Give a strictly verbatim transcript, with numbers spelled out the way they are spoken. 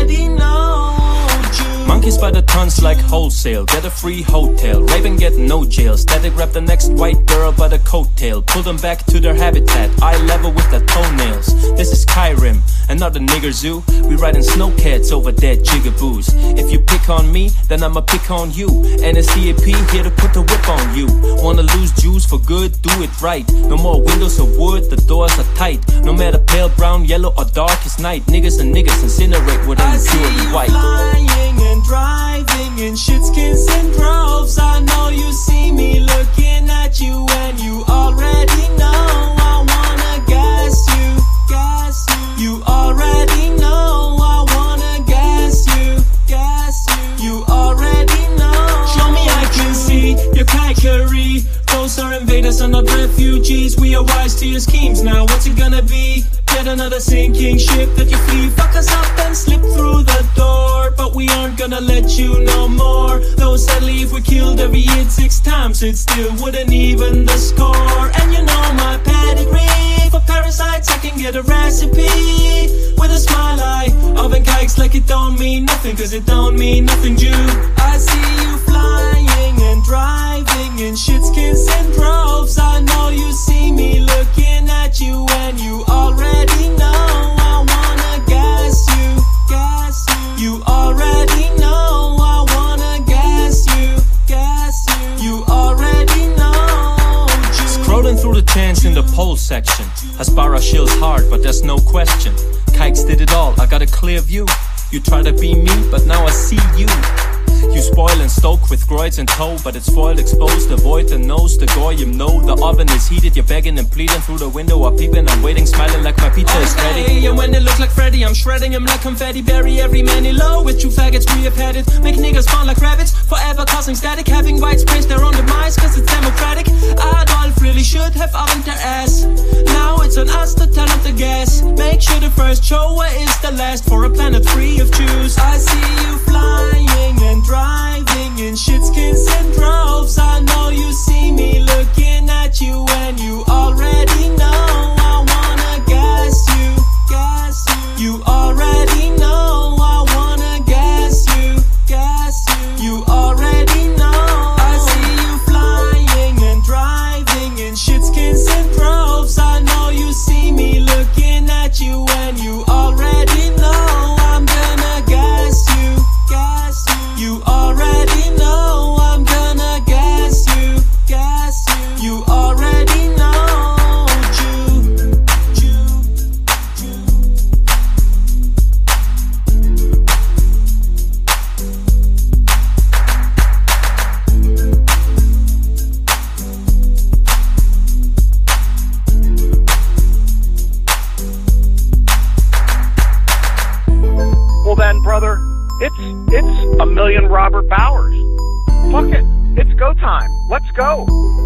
already know you. Monkeys by the tons like wholesale. Get a free hotel, rape and get no jail. Static grab the next white girl by the coattail. Pull them back to their habitat, eye level with the toenails. This is Skyrim, and not a nigger zoo. We riding snowcats over dead jigaboos. If you pick on me, then I'ma pick on you. N S D A P here to put the whip on you. Wanna lose Jews for good? Do it right. No more windows of wood, the doors are tight. No matter pale, brown, yellow or darkest night. Niggas and niggas incinerate with them purely white. Flying and driving in shitskins and droves. I know you see me looking at you, and you already know I wanna gas you, gas you. You already know I wanna gas you, gas you. You already know. Show me I can see your kikery. Those are invaders are not refugees. We are wise to your schemes. Now what's it gonna be? Yet another sinking ship that you flee. Fuck us up and slip through the door, but we aren't gonna let you no more. Though sadly if we killed every hit six times, it still wouldn't even the score. And you know my pedigree. For parasites I can get a recipe. With a smile I oven kikes like it don't mean nothing, cause it don't mean nothing, Jew. I see you flying and driving in shitskins and droves. I know you see me looking at you, and you already know I wanna gas you, gas you. You already know I wanna gas you, gas you. You already know you. Scrolling through the chants in the poll section. Hasbara shills hard, but there's no question. Kikes did it all, I got a clear view. You try to be me, but now I see you. You spoil and stoke with groids and toe, but it's foiled, exposed. Avoid the nose, the goyim know. The oven is heated, you're begging and pleading. Through the window I'm peeping, I'm waiting, smiling like my pizza is ready. And when it looks like Freddy, I'm shredding him like confetti. Bury every man in low with two faggots, we have had it. Make niggas spawn like rabbits, forever causing static. Having whites praise their own demise, cause it's democratic. Adolf really should have ovened their ass. Now it's on us to turn up the gas. Make sure the first shower is the last, for a planet free of Jews. I see you flying and driving in shitskins and droves. I know you see me looking at you, and you already know I wanna gas you, gas you. You already know I wanna gas you, gas you. You already know. I see you flying and driving in shitskins and droves. I know you see me looking at you, and you already know I'm gonna gas you, gas you. You already know I'm gonna gas you, gas you. You already know, Jew, Jew, Jew. Well then, brother, it's it's a million Robert Bowers. Fuck it, it's go time. Let's go.